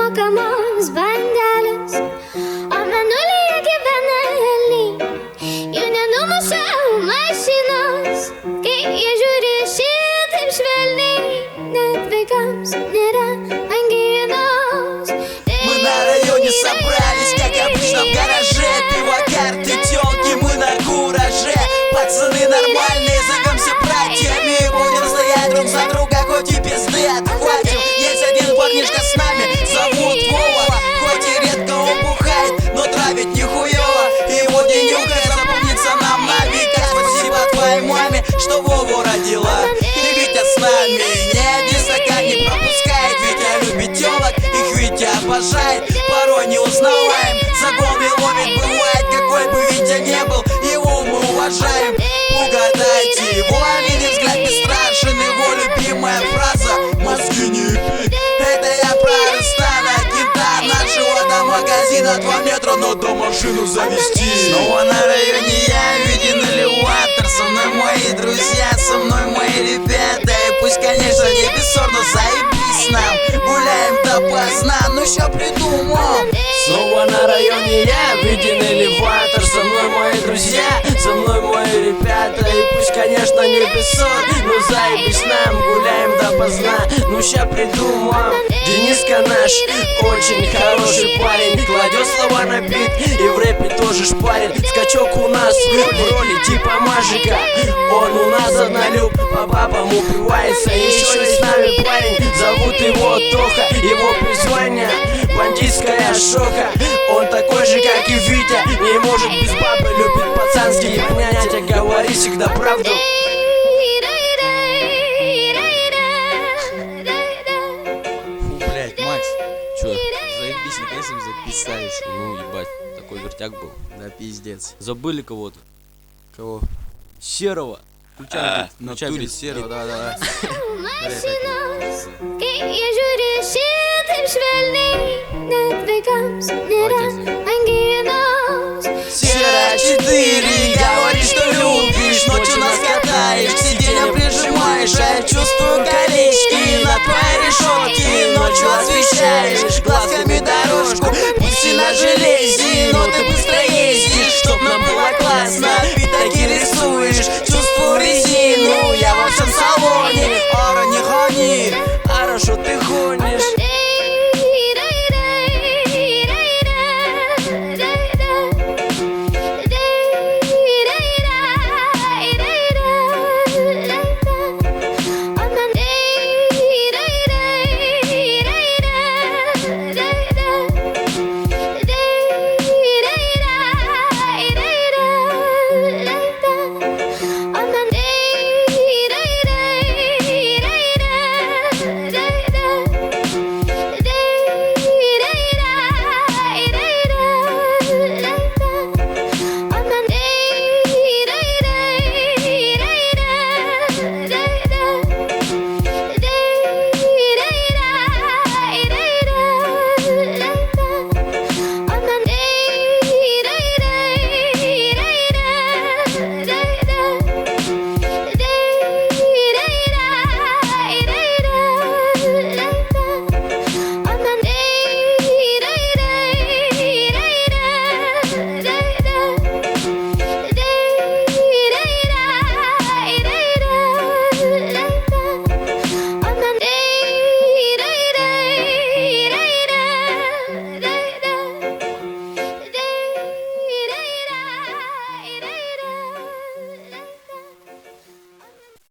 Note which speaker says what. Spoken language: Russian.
Speaker 1: mokamos bandeles. O mėnulyje gyvena elniai, jų nenumuša mašinos. Kai jie žiūri šitaip švelniai, net vaikams nėra anginos.
Speaker 2: Мы на районе собрались, как обычно в гараже. Пиво, карты, тёлки, мы на кураже. Пацаны нормальные, зовемся братьями. Будем стоять друг за друга, хоть и пизды отхватим. Есть один парнишка с нами, зовут Вова. Хоть и редко он бухает, но травит нихуёво. И его денюга запомнится нам на века. Спасибо твоей маме, что Вову родила. Ты Витя с нами, ни один стакан не пропускает. Витя любит тёлок, их Витя обожает. Порой не узнаваем, за голый ловит бывает. Какой бы Витя не был, его мы уважаем. Угадайте, его оленей взгляд бесстрашен. Его любимая фраза «мозги не ебить». Это я про Рустана, кента нашего до магазина 2 метра, но до машину завести. Снова на районе я, виден элеватор. Со мной мои друзья, со мной мои ребята. И пусть, конечно, не бессор, но заебись нам. Гуляем допоздна, ну ща придумал.
Speaker 3: Снова на районе я, виден элеватор. Со мной мои друзья, со мной мои ребята. И пусть, конечно, не бессор, но заебись нам. Гуляем допоздна, ну ща придумал. Дениска наш очень хороший парень. Кладет слова на бит и в рэпе тоже шпарит. Скачок у нас в роли типа мажика. Он у нас однолюб, по бабам упивается. Еще и с нами парень, зовут его Тоха. Его призвание бандитская шоха. Он такой же, как и Витя, не может без бабы. Любит пацанские понятия, говори всегда правду.
Speaker 2: Блять, Макс,
Speaker 3: Чё?
Speaker 2: заебись, наконец-то мы записались.
Speaker 3: Ну ебать, такой вертяк был.
Speaker 2: Да пиздец.
Speaker 3: Забыли кого-то.
Speaker 2: Кого?
Speaker 3: Серого. Включай,
Speaker 2: На
Speaker 3: включай
Speaker 2: туре
Speaker 3: бит.
Speaker 2: серого, да.
Speaker 1: Kai jie žiūri šitaip švelniai, net vaikams nėra anginos.